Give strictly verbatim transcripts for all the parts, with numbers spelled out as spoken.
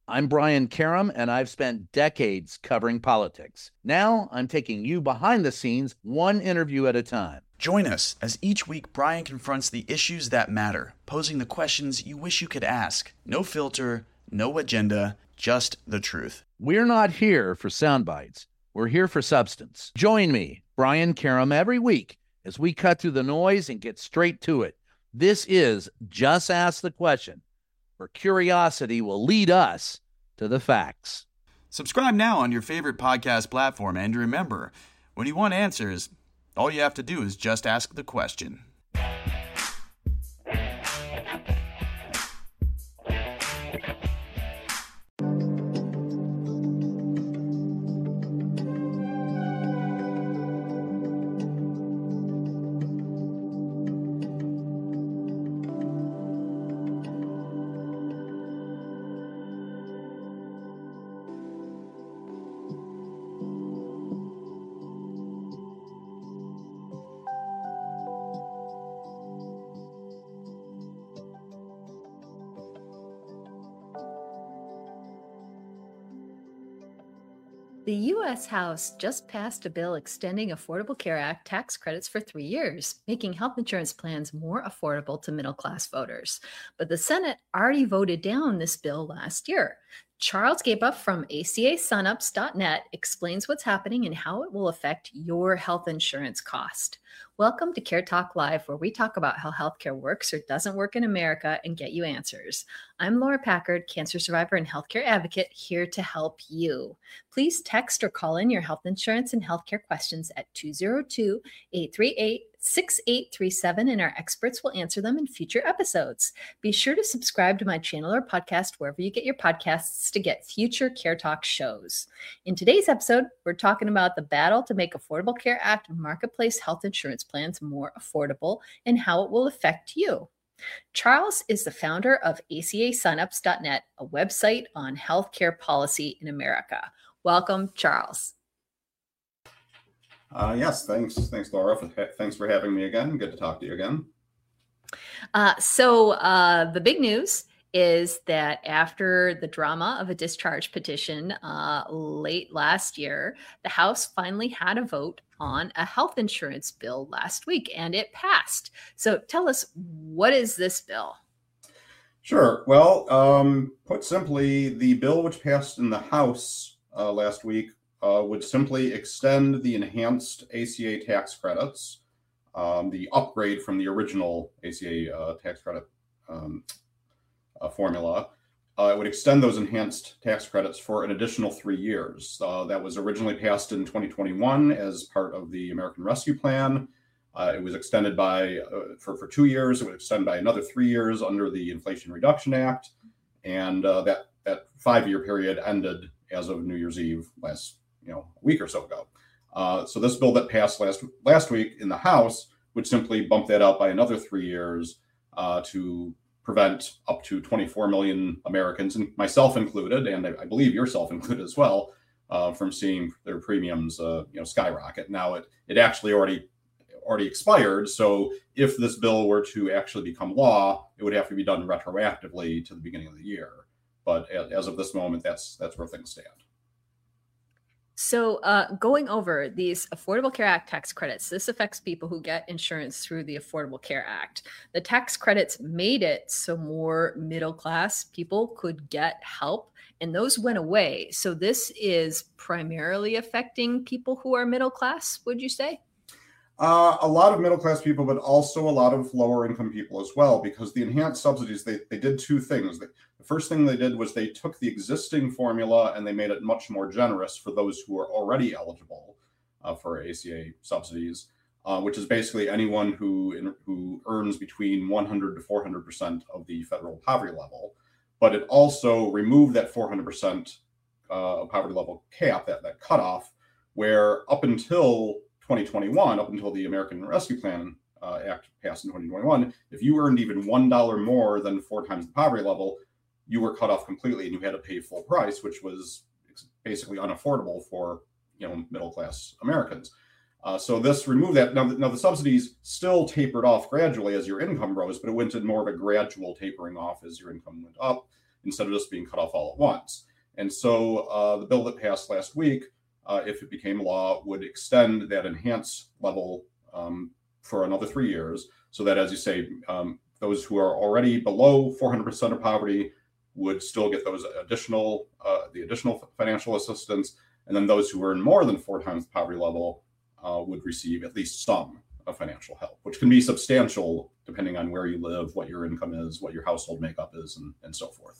I'm Brian Karam, and I've spent decades covering politics. Now I'm taking you behind the scenes, one interview at a time. Join us as each week Brian confronts the issues that matter, posing the questions you wish you could ask. No filter, no agenda, just the truth. We're not here for sound bites. We're here for substance. Join me, Brian Karam, every week as we cut through the noise and get straight to it. This is Just Ask the Question, where curiosity will lead us to the facts. Subscribe now on your favorite podcast platform, and remember, when you want answers, all you have to do is just ask the question. The U S House just passed a bill extending Affordable Care Act tax credits for three years, making health insurance plans more affordable to middle-class voters. But the Senate already voted down this bill last year. Charles Gaba from A C A Sunups dot net explains what's happening and how it will affect your health insurance cost. Welcome to Care Talk Live, where we talk about how healthcare works or doesn't work in America and get you answers. I'm Laura Packard, cancer survivor and healthcare advocate, here to help you. Please text or call in your health insurance and healthcare questions at two oh two, eight three eight, six eight three seven, and our experts will answer them in future episodes. Be sure to subscribe to my channel or podcast wherever you get your podcasts to get future Care Talk shows. In today's episode, we're talking about the battle to make Affordable Care Act marketplace health insurance plans more affordable and how it will affect you. Charles is the founder of A C A Sunups dot net, a website on healthcare policy in America. Welcome, Charles. Uh, yes, thanks. Thanks, Laura. For, thanks for having me again. Good to talk to you again. Uh, so uh, the big news is that after the drama of a discharge petition uh, late last year, the House finally had a vote on a health insurance bill last week, and it passed. So tell us, what is this bill? Sure. Well, um, put simply, the bill which passed in the House uh, last week uh, would simply extend the enhanced A C A tax credits, um, the upgrade from the original A C A uh, tax credit um, uh, formula. Uh, it would extend those enhanced tax credits for an additional three years. Uh, that was originally passed in twenty twenty-one as part of the American Rescue Plan. Uh, it was extended by uh, for, for two years. It would extend by another three years under the Inflation Reduction Act. And uh, that, that five-year period ended as of New Year's Eve last you know, a week or so ago. Uh, so this bill that passed last, last week in the House would simply bump that up by another three years uh, to prevent up to twenty-four million Americans, and myself included, and I, I believe yourself included as well, uh, from seeing their premiums, uh, you know, skyrocket. Now it it actually already already expired. So if this bill were to actually become law, it would have to be done retroactively to the beginning of the year. But as of this moment, that's that's where things stand. So uh, going over these Affordable Care Act tax credits, this affects people who get insurance through the Affordable Care Act. The tax credits made it so more middle-class people could get help, and those went away. So this is primarily affecting people who are middle-class, would you say? Uh, a lot of middle-class people, but also a lot of lower-income people as well, because the enhanced subsidies, they, they did two things. They, the first thing they did was they took the existing formula and they made it much more generous for those who are already eligible uh, for A C A subsidies, uh, which is basically anyone who in, who earns between one hundred to four hundred percent of the federal poverty level. But it also removed that four hundred percent uh, poverty level cap, that, that cutoff, where up until twenty twenty-one, up until the American Rescue Plan uh, Act passed in twenty twenty-one, if you earned even one dollar more than four times the poverty level, you were cut off completely and you had to pay full price, which was basically unaffordable for you know middle-class Americans. Uh, so this removed that. Now, now the subsidies still tapered off gradually as your income rose, but it went in more of a gradual tapering off as your income went up. instead of just being cut off all at once. And so uh, the bill that passed last week, uh, if it became law, would extend that enhanced level um, for another three years. So that, as you say, um, those who are already below four hundred percent of poverty would still get those additional, uh, the additional financial assistance. And then those who earn more than four times the poverty level uh, would receive at least some of financial help, which can be substantial depending on where you live, what your income is, what your household makeup is, and, and so forth.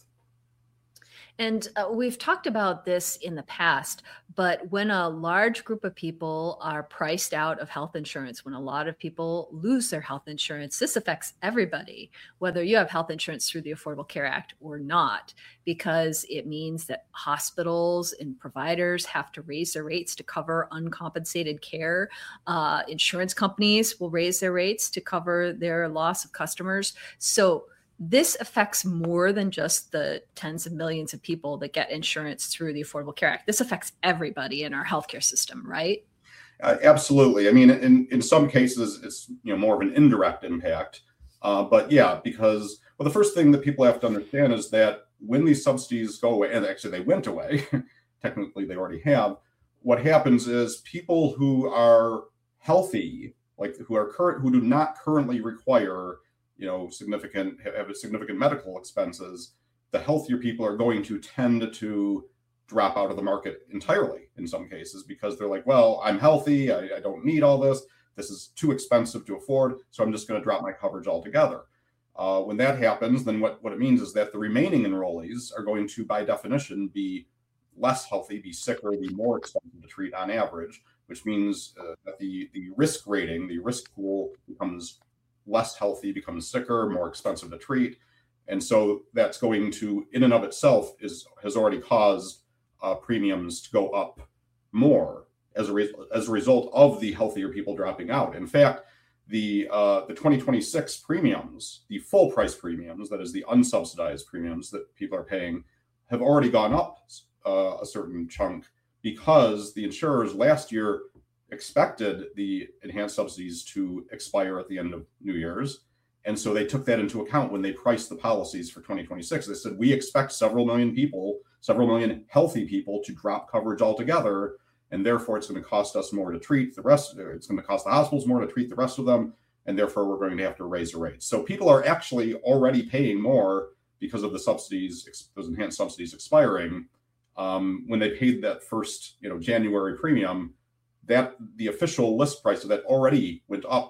And uh, we've talked about this in the past, but when a large group of people are priced out of health insurance, when a lot of people lose their health insurance, this affects everybody, whether you have health insurance through the Affordable Care Act or not, because it means that hospitals and providers have to raise their rates to cover uncompensated care. Uh, insurance companies will raise their rates to cover their loss of customers. So this affects more than just the tens of millions of people that get insurance through the Affordable Care Act. This affects everybody in our healthcare system, right? Uh, absolutely. I mean, in, in some cases, it's you know more of an indirect impact. Uh, but yeah, because well, the first thing that people have to understand is that when these subsidies go away, and actually they went away, technically they already have, what happens is people who are healthy, like who are current, who do not currently require you know, significant, have significant medical expenses, the healthier people are going to tend to drop out of the market entirely in some cases because they're like, well, I'm healthy. I, I don't need all this. This is too expensive to afford. So I'm just going to drop my coverage altogether. Uh, when that happens, then what, what it means is that the remaining enrollees are going to, by definition, be less healthy, be sicker, be more expensive to treat on average, which means uh, that the, the risk rating, the risk pool becomes less healthy, becomes sicker, more expensive to treat. And so that's going to, in and of itself, is has already caused uh, premiums to go up more as a, re- as a result of the healthier people dropping out. In fact, the uh, the twenty twenty-six premiums, the full price premiums, that is the unsubsidized premiums that people are paying, have already gone up uh, a certain chunk because the insurers last year expected the enhanced subsidies to expire at the end of New Year's. And so they took that into account when they priced the policies for twenty twenty-six. They said, we expect several million people, several million healthy people to drop coverage altogether. And therefore, it's going to cost us more to treat the rest. It's going to cost the hospitals more to treat the rest of them. And therefore, we're going to have to raise the rates. So people are actually already paying more because of the subsidies, those enhanced subsidies expiring. Um, when they paid that first, you know, January premium, that the official list price of that already went up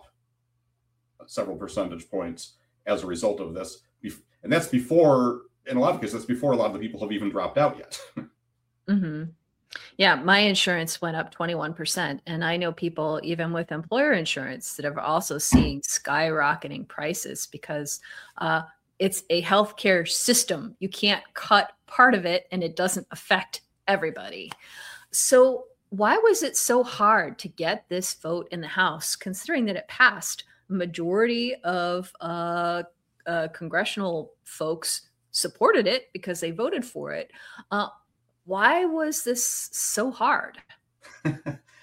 several percentage points as a result of this. And that's before, in a lot of cases, that's before a lot of the people have even dropped out yet. Mm-hmm. Yeah, my insurance went up twenty-one percent. And I know people, even with employer insurance, that are also seeing skyrocketing prices because uh, it's a healthcare system. You can't cut part of it and it doesn't affect everybody. So why was it so hard to get this vote in the House, considering that it passed? A majority of uh, uh, congressional folks supported it because they voted for it. Uh, why was this so hard? uh,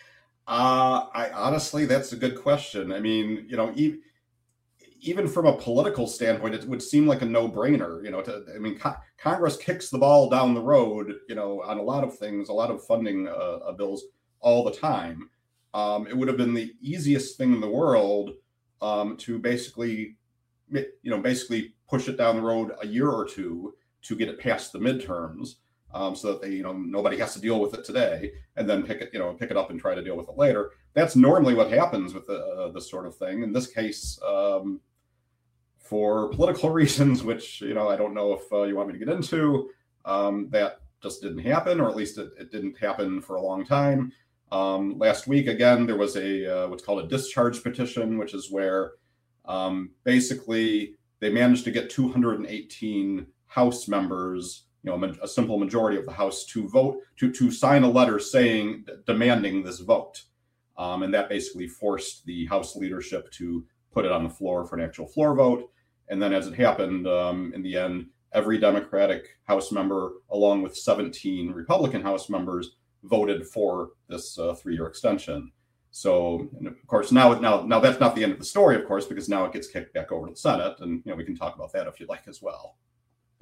I honestly, that's a good question. I mean, you know, e- even from a political standpoint, it would seem like a no-brainer. You know, to, I mean, co- Congress kicks the ball down the road, you know, on a lot of things, a lot of funding uh, bills all the time. Um, it would have been the easiest thing in the world um, to basically, you know, basically push it down the road a year or two to get it past the midterms, um, so that they, you know, nobody has to deal with it today, and then pick it, you know, pick it up and try to deal with it later. That's normally what happens with the, uh, this sort of thing. In this case, um, for political reasons, which, you know, I don't know if uh, you want me to get into, um, that just didn't happen, or at least it, it didn't happen for a long time. Um, last week, again, there was a uh, what's called a discharge petition, which is where um, basically they managed to get two hundred eighteen House members, you know, a simple majority of the House, to vote, to, to sign a letter saying, demanding this vote. Um, and that basically forced the House leadership to put it on the floor for an actual floor vote. And then as it happened, um, in the end, every Democratic House member, along with seventeen Republican House members, voted for this uh, three-year extension. So, and of course, now, now, now that's not the end of the story, of course, because now it gets kicked back over to the Senate. And, you know, we can talk about that if you'd like as well.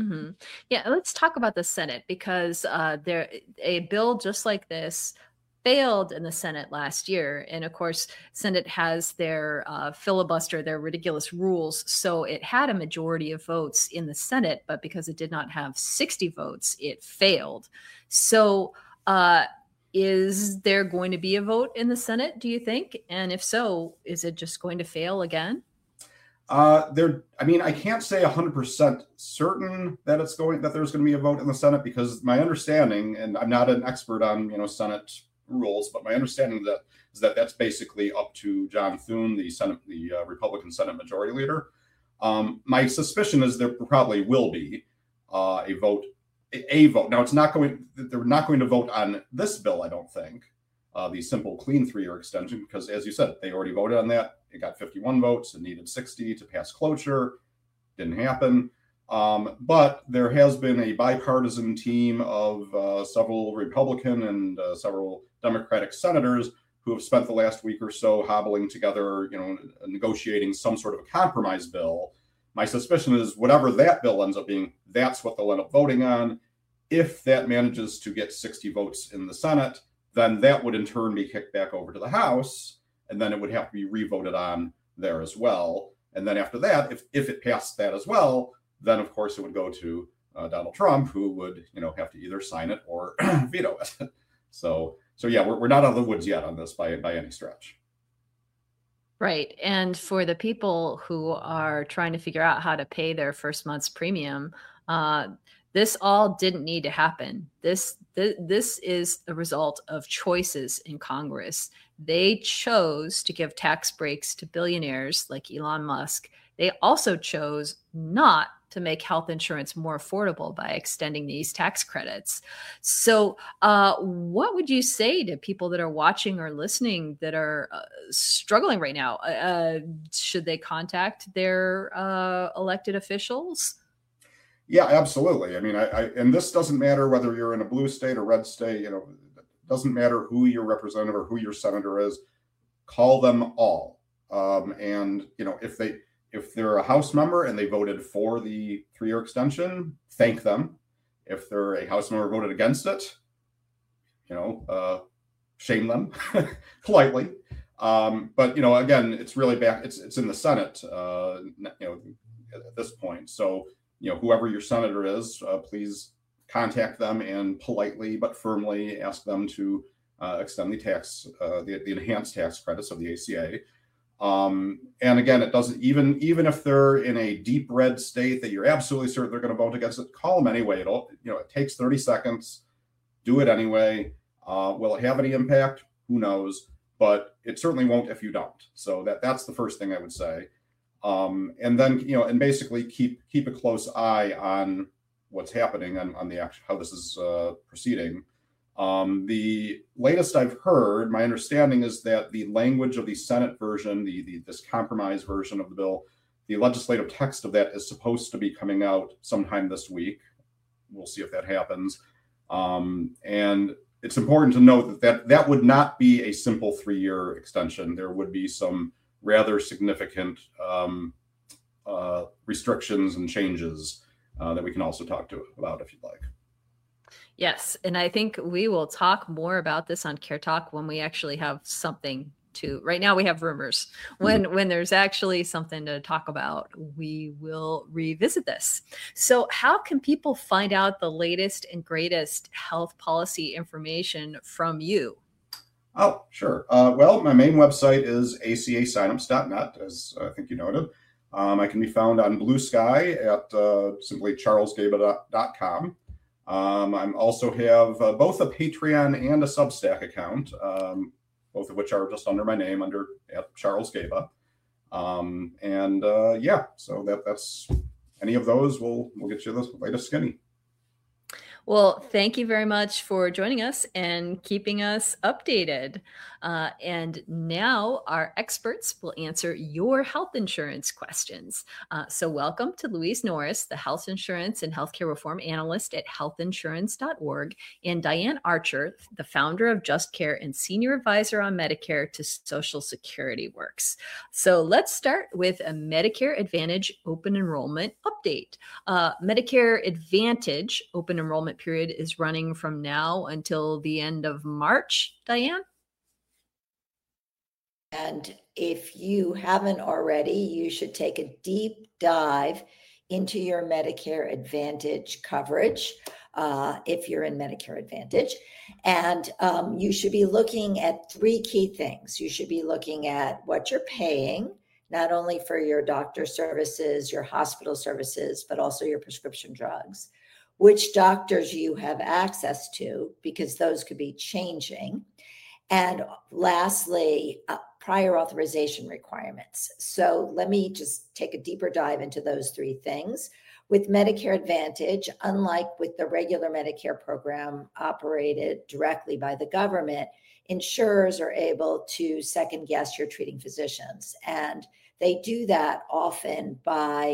Mm-hmm. Yeah, let's talk about the Senate because uh, there a bill just like this failed in the Senate last year, and of course, Senate has their uh, filibuster, their ridiculous rules. So it had a majority of votes in the Senate, but because it did not have sixty votes, it failed. So. Uh, Is there going to be a vote in the Senate, do you think? And if so, is it just going to fail again? Uh, there, I mean, I can't say one hundred percent certain that it's going that there's going to be a vote in the Senate because my understanding, and I'm not an expert on you know Senate rules, but my understanding that is that that's basically up to John Thune, the Senate, the uh, Republican Senate Majority Leader. Um, my suspicion is there probably will be uh, a vote, a, a vote. Now, it's not going. They're not going to vote on this bill, I don't think, uh, the simple, clean three-year extension, because as you said, they already voted on that. It got fifty-one votes. It needed sixty to pass cloture. Didn't happen. Um, but there has been a bipartisan team of uh, several Republican and uh, several Democratic senators who have spent the last week or so hobbling together, you know, negotiating some sort of a compromise bill. My suspicion is whatever that bill ends up being, that's what they'll end up voting on. If that manages to get sixty votes in the Senate, then that would in turn be kicked back over to the House, and then it would have to be re-voted on there as well. And then after that, if, if it passed that as well, then of course it would go to uh, Donald Trump, who would, you know, have to either sign it or veto it. So, so yeah, we're, we're not out of the woods yet on this by, by any stretch. Right. And for the people who are trying to figure out how to pay their first month's premium, uh, this all didn't need to happen. This, th- this is a result of choices in Congress. They chose to give tax breaks to billionaires like Elon Musk. They also chose not to make health insurance more affordable by extending these tax credits. So uh, what would you say to people that are watching or listening that are uh, struggling right now? Uh, should they contact their uh, elected officials? Yeah, absolutely. I mean, I, I and this doesn't matter whether you're in a blue state or red state, you know, it doesn't matter who your representative or who your senator is, call them all. Um, and, you know, if they, if they're a House member and they voted for the three-year extension, thank them. If they're a House member who voted against it, you know, uh, shame them politely. Um, but, you know, again, it's really back, it's, it's in the Senate, uh, you know, at this point. So, you know, whoever your senator is, uh, please contact them and politely but firmly ask them to uh, extend the tax, uh, the, the enhanced tax credits of the A C A. Um, and again, it doesn't even even if they're in a deep red state that you're absolutely certain they're going to vote against it, call them anyway. It'll, you know, it takes thirty seconds. Do it anyway. Uh, will it have any impact? Who knows? But it certainly won't if you don't. So that that's the first thing I would say. Um, and then, you know, and basically keep keep a close eye on what's happening on, on the actual, how this is uh, proceeding. Um, the latest I've heard, my understanding is that the language of the Senate version, the, the this compromise version of the bill, the legislative text of that is supposed to be coming out sometime this week. We'll see if that happens. Um, and it's important to note that, that that would not be a simple three-year extension. There would be some rather significant um, uh, restrictions and changes uh, that we can also talk to about if you'd like. Yes, and I think we will talk more about this on Care Talk when we actually have something to. Right now we have rumors. When mm-hmm. when there's actually something to talk about, we will revisit this. So how can people find out the latest and greatest health policy information from you? Oh, sure. Uh, well, my main website is A C A signups dot net, as I think you noted. Um, I can be found on Blue Sky at uh, simply charles gaba dot com. Um, I also have uh, both a Patreon and a Substack account, um, both of which are just under my name, under at Charles Gaba. Um, and uh, yeah, so that that's any of those will will get you the latest skinny. Well, thank you very much for joining us and keeping us updated. Uh, and now our experts will answer your health insurance questions. Uh, so welcome to Louise Norris, the health insurance and healthcare reform analyst at health insurance dot org, and Diane Archer, the founder of Just Care and senior advisor on Medicare to Social Security Works. So let's start with a Medicare Advantage open enrollment update. Uh, Medicare Advantage open enrollment period is running from now until the end of March. Diane? And if you haven't already, you should take a deep dive into your Medicare Advantage coverage uh, if you're in Medicare Advantage. And um, you should be looking at three key things. You should be looking at what you're paying, not only for your doctor services, your hospital services, but also your prescription drugs, which doctors you have access to, because those could be changing. And lastly, uh, prior authorization requirements. So let me just take a deeper dive into those three things. With Medicare Advantage, unlike with the regular Medicare program operated directly by the government, insurers are able to second guess your treating physicians. And they do that often by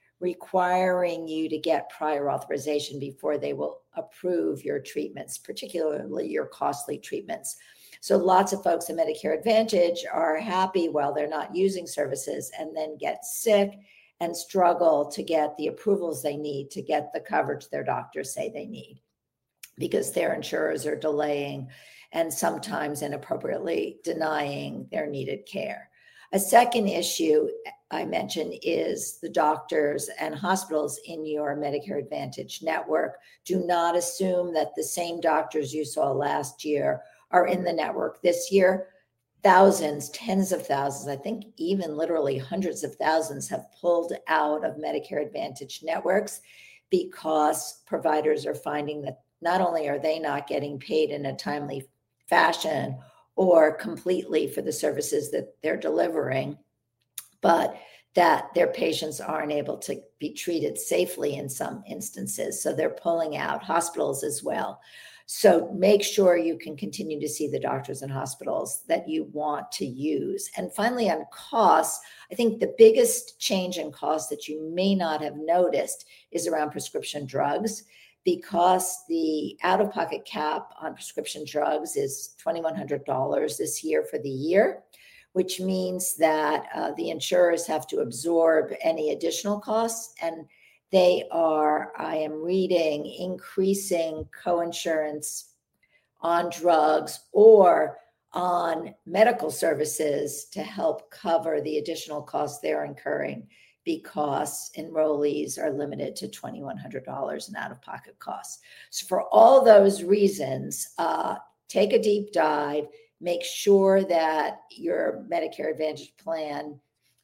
requiring you to get prior authorization before they will approve your treatments, particularly your costly treatments. So lots of folks in Medicare Advantage are happy while they're not using services and then get sick and struggle to get the approvals they need to get the coverage their doctors say they need, because their insurers are delaying and sometimes inappropriately denying their needed care. A second issue I mentioned is the doctors and hospitals in your Medicare Advantage network. Do not assume that the same doctors you saw last year are in the network this year. Thousands, tens of thousands, I think even literally hundreds of thousands have pulled out of Medicare Advantage networks because providers are finding that not only are they not getting paid in a timely fashion or completely for the services that they're delivering, but that their patients aren't able to be treated safely in some instances. So they're pulling out, hospitals as well. So make sure you can continue to see the doctors and hospitals that you want to use. And finally, on costs, I think the biggest change in cost that you may not have noticed is around prescription drugs, because the out-of-pocket cap on prescription drugs is two thousand one hundred dollars this year for the year, which means that uh, the insurers have to absorb any additional costs, and they are, I am reading, increasing coinsurance on drugs or on medical services to help cover the additional costs they're incurring, because enrollees are limited to two thousand one hundred dollars in out-of-pocket costs. So for all those reasons, uh, take a deep dive, make sure that your Medicare Advantage plan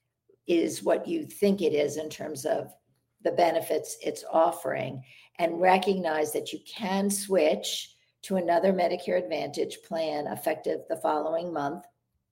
is what you think it is in terms of the benefits it's offering, and recognize that you can switch to another Medicare Advantage plan effective the following month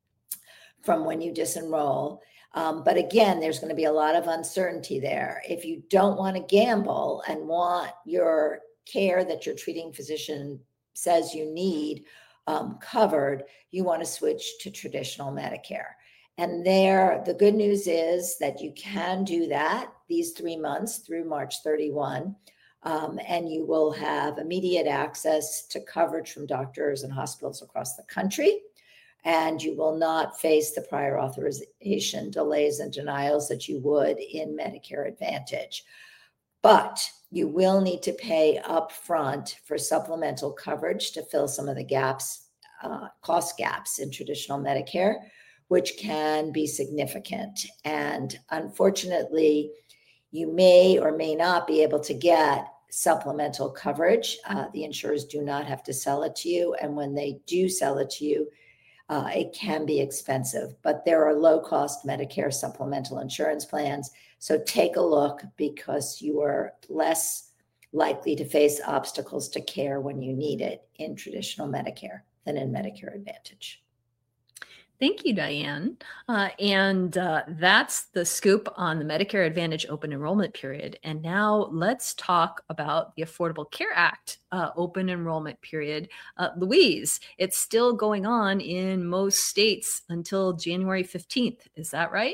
from when you disenroll. Um, but again, there's going to be a lot of uncertainty there. If you don't want to gamble and want your care that your treating physician says you need um, covered, you want to switch to traditional Medicare. And there, the good news is that you can do that these three months through March thirty-first, um, and you will have immediate access to coverage from doctors and hospitals across the country. And you will not face the prior authorization delays and denials that you would in Medicare Advantage. But you will need to pay upfront for supplemental coverage to fill some of the gaps, uh, cost gaps in traditional Medicare, which can be significant. And unfortunately, you may or may not be able to get supplemental coverage. Uh, the insurers do not have to sell it to you. And when they do sell it to you, uh, it can be expensive. But there are low-cost Medicare supplemental insurance plans. So take a look, because you are less likely to face obstacles to care when you need it in traditional Medicare than in Medicare Advantage. Thank you, Diane. Uh, and uh, that's the scoop on the Medicare Advantage open enrollment period. And now let's talk about the Affordable Care Act uh, open enrollment period. Uh, Louise, it's still going on in most states until January fifteenth. Is that right?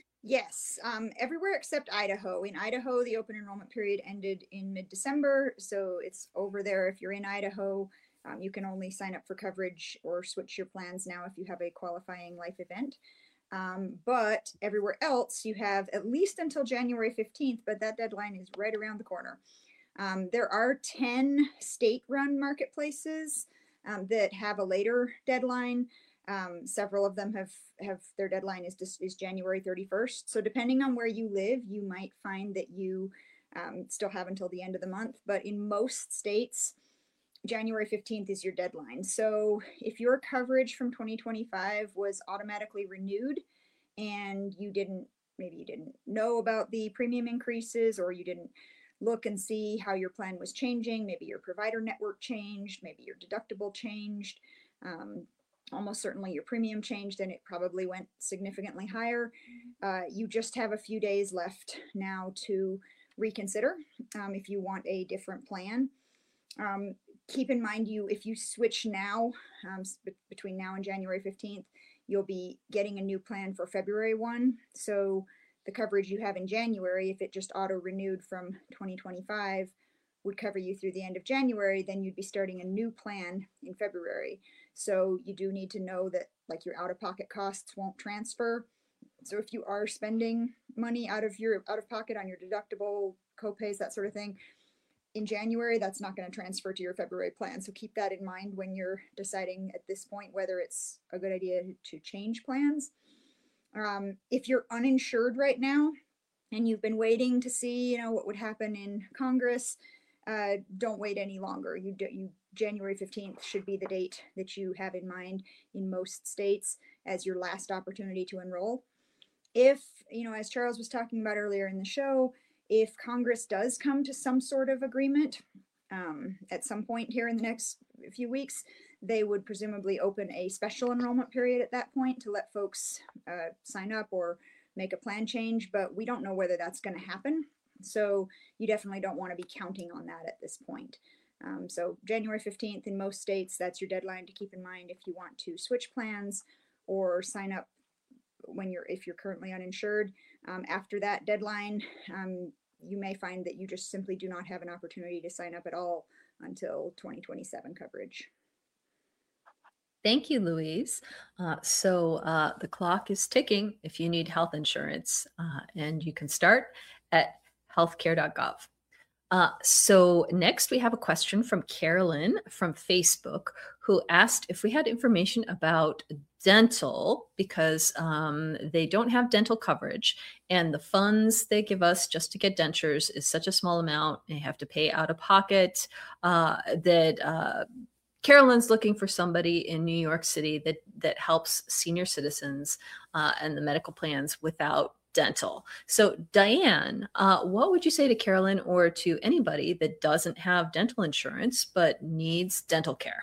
Yes, um, everywhere except Idaho. In Idaho, the open enrollment period ended in mid-December, so it's over there. If you're in Idaho, um, you can only sign up for coverage or switch your plans now if you have a qualifying life event. Um, but everywhere else, you have at least until January fifteenth, but that deadline is right around the corner. Um, there are ten state-run marketplaces um, that have a later deadline. Um, several of them have, have their deadline is just, is January thirty-first. So depending on where you live, you might find that you um, still have until the end of the month. But in most states, January fifteenth is your deadline. So if your coverage from twenty twenty-five was automatically renewed and you didn't, maybe you didn't know about the premium increases, or you didn't look and see how your plan was changing, maybe your provider network changed, maybe your deductible changed, um, almost certainly your premium changed and it probably went significantly higher. Uh, you just have a few days left now to reconsider um, if you want a different plan. Um, keep in mind, you if you switch now, um, between now and January fifteenth, you'll be getting a new plan for February first. So the coverage you have in January, if it just auto renewed from twenty twenty-five, would cover you through the end of January, then you'd be starting a new plan in February. So you do need to know that like your out-of-pocket costs won't transfer. So if you are spending money out of your out-of-pocket on your deductible, copays, that sort of thing, in January, that's not going to transfer to your February plan. So keep that in mind when you're deciding at this point whether it's a good idea to change plans. Um, if you're uninsured right now and you've been waiting to see, you know, what would happen in Congress, uh, don't wait any longer. You do, you January fifteenth should be the date that you have in mind in most states as your last opportunity to enroll. If, you know, as Charles was talking about earlier in the show, if Congress does come to some sort of agreement um, at some point here in the next few weeks, they would presumably open a special enrollment period at that point to let folks uh, sign up or make a plan change, but we don't know whether that's going to happen. So you definitely don't want to be counting on that at this point. Um, so January fifteenth in most states, that's your deadline to keep in mind if you want to switch plans or sign up when you're, if you're currently uninsured. Um, after that deadline, um, you may find that you just simply do not have an opportunity to sign up at all until twenty twenty-seven coverage. Thank you, Louise. Uh, so uh, the clock is ticking if you need health insurance, uh, and you can start at healthcare dot gov. Uh, so next we have a question from Carolyn from Facebook, who asked if we had information about dental, because um, they don't have dental coverage and the funds they give us just to get dentures is such a small amount. They have to pay out of pocket uh, that uh, Carolyn's looking for somebody in New York City that, that helps senior citizens uh, and the medical plans without dental. So Diane, uh, what would you say to Carolyn or to anybody that doesn't have dental insurance but needs dental care?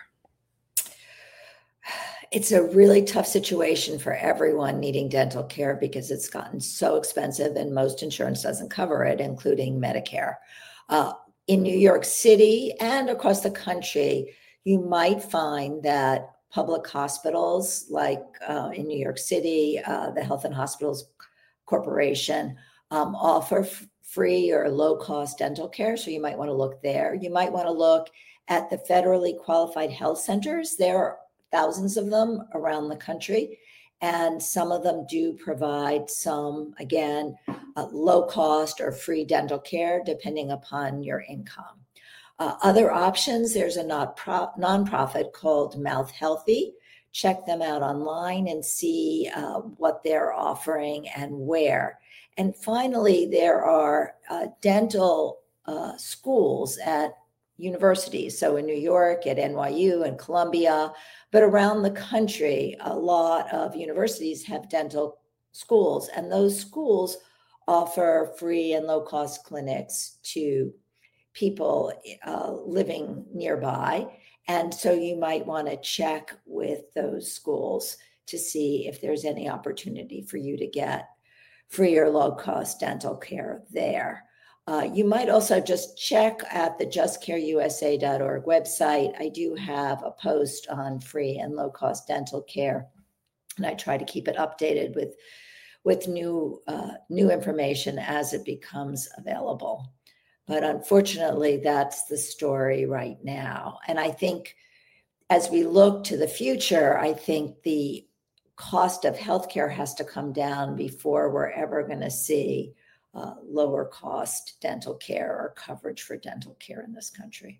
It's a really tough situation for everyone needing dental care because it's gotten so expensive and most insurance doesn't cover it, including Medicare. Uh, in New York City and across the country, you might find that public hospitals, like uh, in New York City, uh, the Health and Hospitals Corporation, um, offer f- free or low-cost dental care. So you might want to look there. You might want to look at the federally qualified health centers. There are thousands of them around the country, and some of them do provide some, again, uh, low-cost or free dental care depending upon your income. Uh, other options, there's a not pro- nonprofit called Mouth Healthy. Check them out online and see uh, what they're offering and where. And finally, there are uh, dental uh, schools at universities. So in New York, at N Y U and Columbia, but around the country, a lot of universities have dental schools, and those schools offer free and low-cost clinics to people uh, living nearby. And so you might want to check with those schools to see if there's any opportunity for you to get free or low-cost dental care there. Uh, you might also just check at the just care U S A dot org website. I do have a post on free and low-cost dental care, and I try to keep it updated with, with new, uh, new information as it becomes available. But unfortunately, that's the story right now. And I think as we look to the future, I think the cost of healthcare has to come down before we're ever going to see uh, lower cost dental care or coverage for dental care in this country.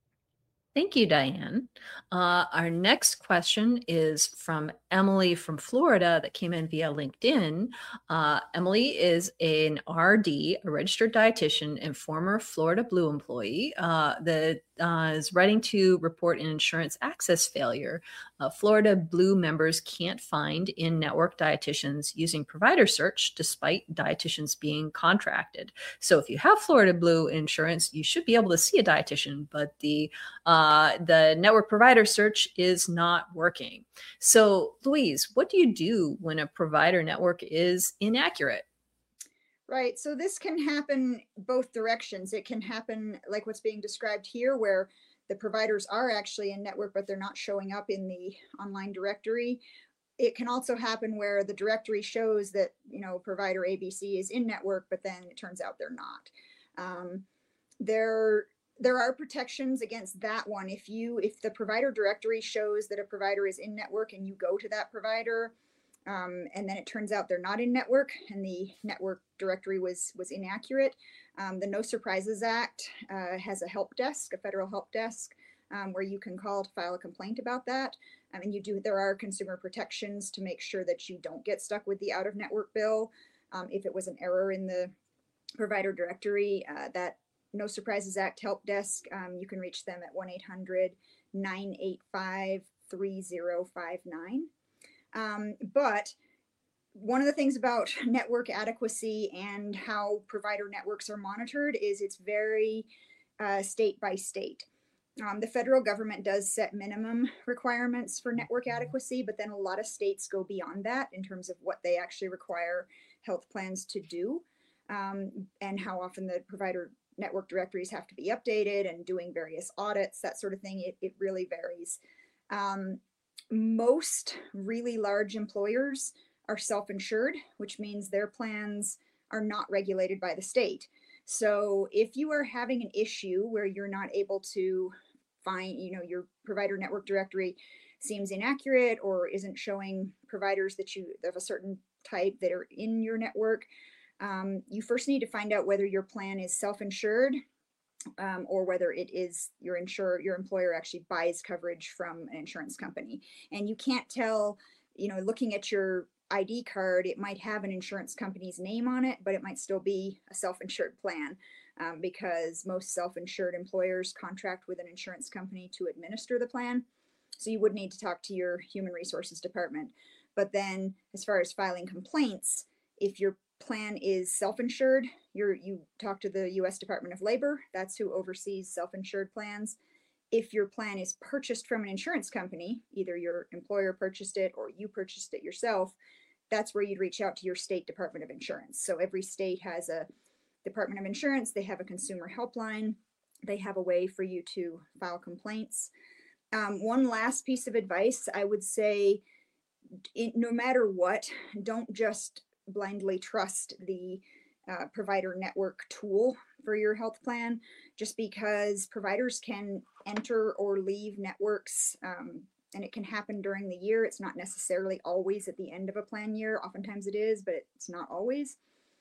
Thank you, Diane. Uh, our next question is from Emily from Florida that came in via LinkedIn. Uh, Emily is an R D, a registered dietitian and former Florida Blue employee uh, that uh, is writing to report an insurance access failure. Uh, Florida Blue members can't find in-network dietitians using provider search despite dietitians being contracted. So if you have Florida Blue insurance, you should be able to see a dietitian, but the uh, the network provider search is not working. So Louise, what do you do when a provider network is inaccurate? Right. So this can happen both directions. It can happen like what's being described here, where the providers are actually in network, but they're not showing up in the online directory. It can also happen where the directory shows that, you know, provider A B C is in network, but then it turns out they're not. Um, there, there are protections against that one. If you, if the provider directory shows that a provider is in network and you go to that provider, Um, and then it turns out they're not in network and the network directory was was inaccurate. Um, the No Surprises Act uh, has a help desk, a federal help desk, um, where you can call to file a complaint about that. I mean, you do. There are consumer protections to make sure that you don't get stuck with the out-of-network bill. Um, if it was an error in the provider directory, uh, that No Surprises Act help desk, um, you can reach them at one eight hundred nine eight five three zero five nine. Um, but one of the things about network adequacy and how provider networks are monitored is it's very uh, state by state. Um, the federal government does set minimum requirements for network adequacy, but then a lot of states go beyond that in terms of what they actually require health plans to do, um, and how often the provider network directories have to be updated and doing various audits, that sort of thing. It, it really varies. Um, Most really large employers are self-insured, which means their plans are not regulated by the state. So if you are having an issue where you're not able to find, you know, your provider network directory seems inaccurate or isn't showing providers that you of a certain type that are in your network, um, you first need to find out whether your plan is self-insured, Um, or whether it is your insurer, your employer actually buys coverage from an insurance company. And you can't tell, you know, looking at your I D card, it might have an insurance company's name on it, but it might still be a self-insured plan, um, because most self-insured employers contract with an insurance company to administer the plan. So you would need to talk to your human resources department. But then as far as filing complaints, if your plan is self-insured, you're, you talk to the U S Department of Labor. That's who oversees self-insured plans. If your plan is purchased from an insurance company, either your employer purchased it or you purchased it yourself, that's where you'd reach out to your state Department of Insurance. So every state has a Department of Insurance. They have a consumer helpline. They have a way for you to file complaints. Um, one last piece of advice, I would say, it, no matter what, don't just blindly trust the uh, provider network tool for your health plan, just because providers can enter or leave networks, um, and it can happen during the year. It's not necessarily always at the end of a plan year. Oftentimes it is, but it's not always.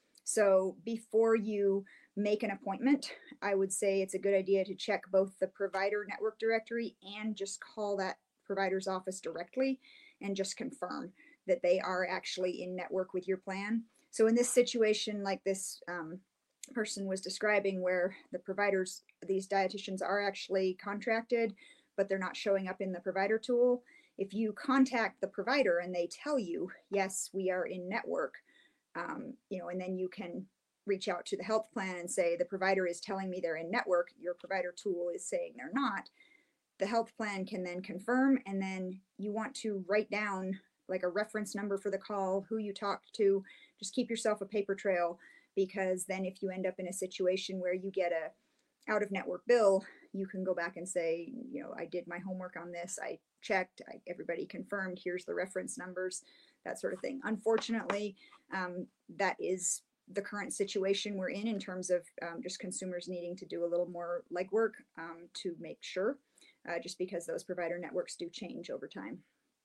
So before you make an appointment, I would say it's a good idea to check both the provider network directory and just call that provider's office directly and just confirm that they are actually in network with your plan. So in this situation, like this um, person was describing, where the providers, these dietitians are actually contracted, but they're not showing up in the provider tool. If you contact the provider and they tell you, yes, we are in network, um, you know, and then you can reach out to the health plan and say, the provider is telling me they're in network, your provider tool is saying they're not. The health plan can then confirm, and then you want to write down like a reference number for the call, who you talked to. Just keep yourself a paper trail, because then if you end up in a situation where you get a out of network bill, you can go back and say, you know, I did my homework on this. I checked, I, everybody confirmed, here's the reference numbers, that sort of thing. Unfortunately, um, that is the current situation we're in, in terms of um, just consumers needing to do a little more legwork um, to make sure, uh, just because those provider networks do change over time.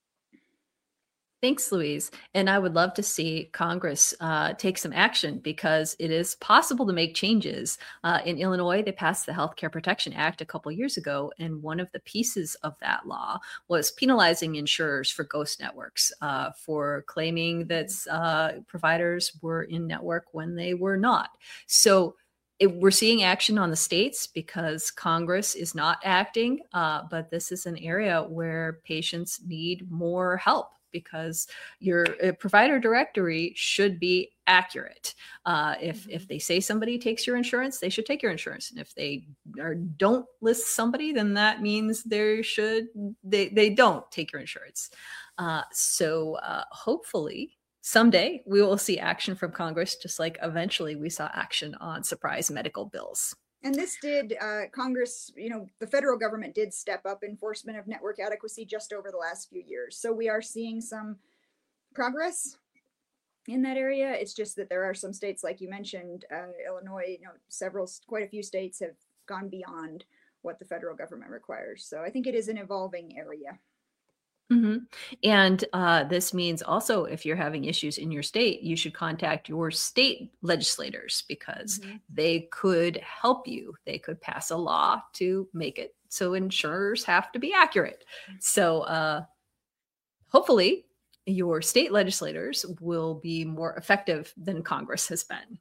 Thanks, Louise. And I would love to see Congress uh, take some action, because it is possible to make changes. Uh, in Illinois, they passed the Healthcare Protection Act a couple years ago, and one of the pieces of that law was penalizing insurers for ghost networks, uh, for claiming that uh, providers were in network when they were not. So It, we're seeing action on the states because Congress is not acting, uh, but this is an area where patients need more help, because your uh, provider directory should be accurate. Uh, if if they say somebody takes your insurance, they should take your insurance, and if they are, don't list somebody, then that means they should they they don't take your insurance. Uh, so uh, hopefully, someday we will see action from Congress, just like eventually we saw action on surprise medical bills. And this did, uh, Congress, you know, the federal government did step up enforcement of network adequacy just over the last few years. So we are seeing some progress in that area. It's just that there are some states, like you mentioned, uh, Illinois, you know, several, quite a few states have gone beyond what the federal government requires. So I think it is an evolving area. Mm-hmm. And uh, this means also, if you're having issues in your state, you should contact your state legislators, because mm-hmm. they could help you. They could pass a law to make it so insurers have to be accurate. So uh, hopefully your state legislators will be more effective than Congress has been.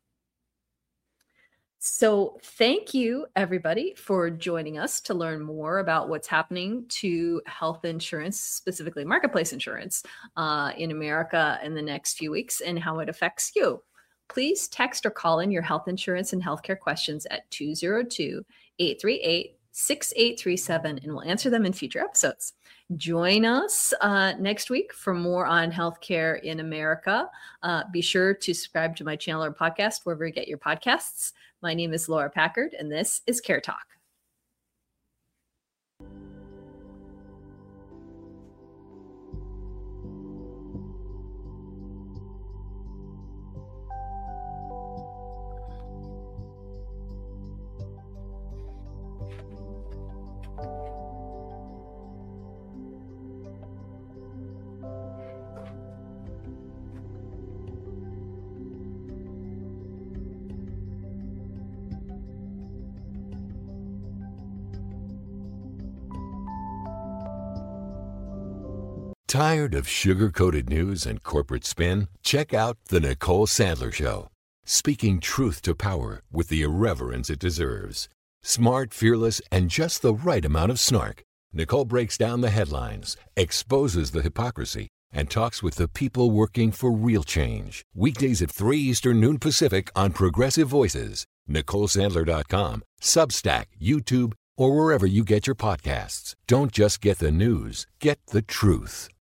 So thank you, everybody, for joining us to learn more about what's happening to health insurance, specifically marketplace insurance, uh, in America in the next few weeks, and how it affects you. Please text or call in your health insurance and healthcare questions at two oh two, eight three eight, six eight three seven, and we'll answer them in future episodes. Join us uh, next week for more on healthcare in America. Uh, be sure to subscribe to my channel or podcast wherever you get your podcasts. My name is Laura Packard, and this is Care Talk. Tired of sugar-coated news and corporate spin? Check out The Nicole Sandler Show. Speaking truth to power with the irreverence it deserves. Smart, fearless, and just the right amount of snark. Nicole breaks down the headlines, exposes the hypocrisy, and talks with the people working for real change. Weekdays at three Eastern, noon Pacific on Progressive Voices. Nicole Sandler dot com, Substack, YouTube, or wherever you get your podcasts. Don't just get the news, get the truth.